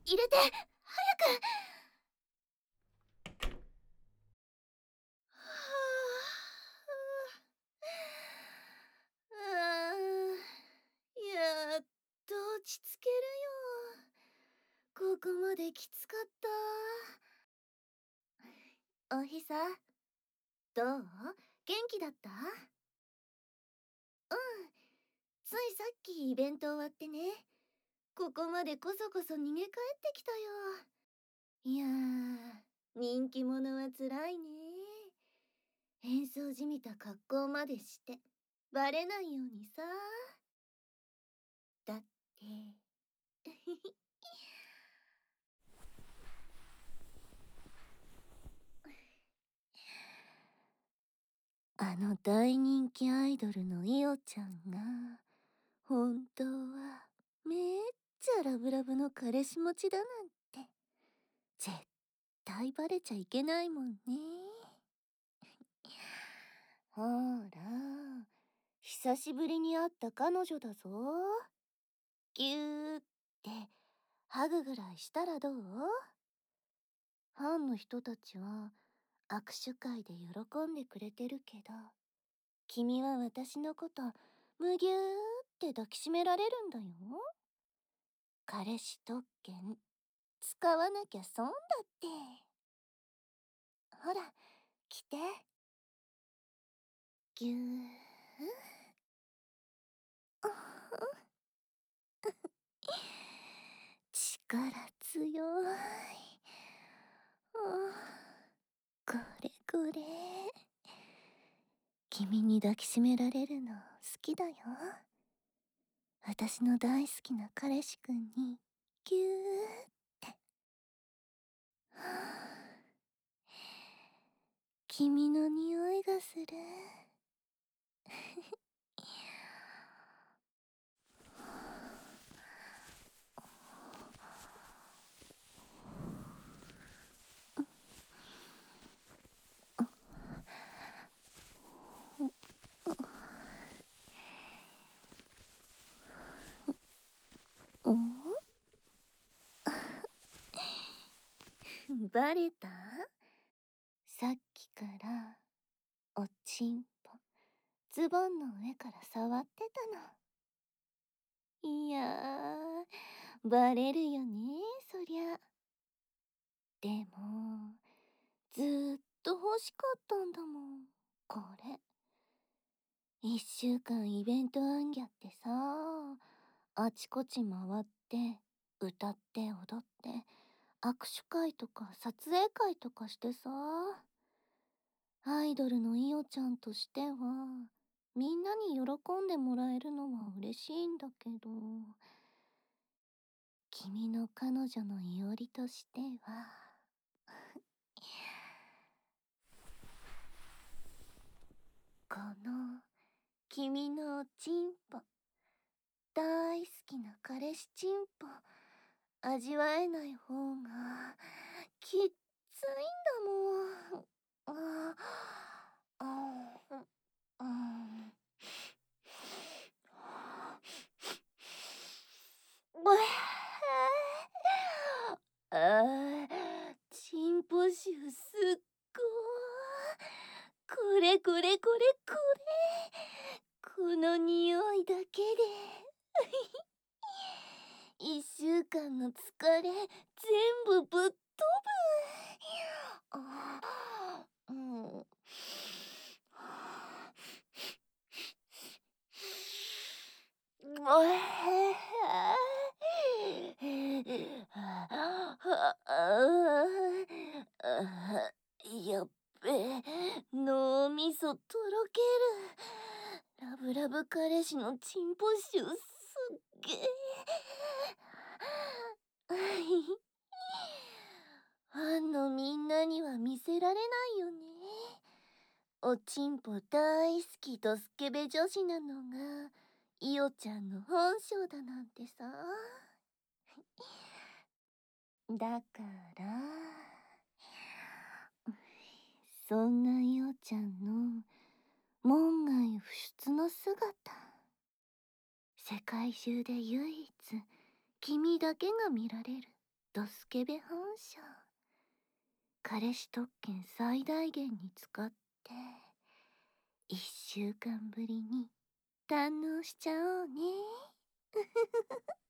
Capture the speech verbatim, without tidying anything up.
入れて、早く。ああ、やっと落ち着けるよ。ここまできつかった。おひさ、どう？元気だった？うん、ついさっきイベント終わってね、ここまでこそこそ逃げ帰ってきたよ。いやー、人気者はつらいね。変装じみた格好までしてバレないようにさ。だってあの大人気アイドルのイオちゃんが本当はめっちゃラブラブの彼氏持ちだなんて絶対バレちゃいけないもんね。ほら、久しぶりに会った彼女だぞ。ぎゅーってハグぐらいしたらどう？ファンの人たちは握手会で喜んでくれてるけど、君は私のことむぎゅーって抱きしめられるんだよ。彼氏特権使わなきゃ損だって。ほら、来て。ぎゅー。力強い。これこれ。君に抱きしめられるの好きだよ。私の大好きな彼氏くんにぎゅーって。はあ、君の匂いがする。バレた？さっきからおちんぽズボンの上から触ってたの。いやー、バレるよね、そりゃ。でもずーっと欲しかったんだもん、これ。一週間イベントあんぎゃってさ、あちこち回って歌って踊って握手会とか撮影会とかしてさ、アイドルのイオちゃんとしてはみんなに喜んでもらえるのは嬉しいんだけど、君の彼女のいおりとしてはこの君のおちんぽ、大好きな彼氏ちんぽ味わえない方がきっついんだもん。ああ、ああ、ああ、チンポ臭すっごー。これこれこれこれ。この匂いだけで一週間の疲れ全部ぶっ飛ぶ。ああ、うん。おえやっべえ、脳みそとろける。ラブラブ彼氏のチンポ臭すっげえ。ファンのみんなには見せられないよね。おちんぽ大好きとスケベ女子なのがイオちゃんの本性だなんてさ。だからそんなイオちゃんの門外不出の姿、世界中で唯一君だけが見られるとスケベ本性。彼氏特権最大限に使って、一週間ぶりに堪能しちゃおうね。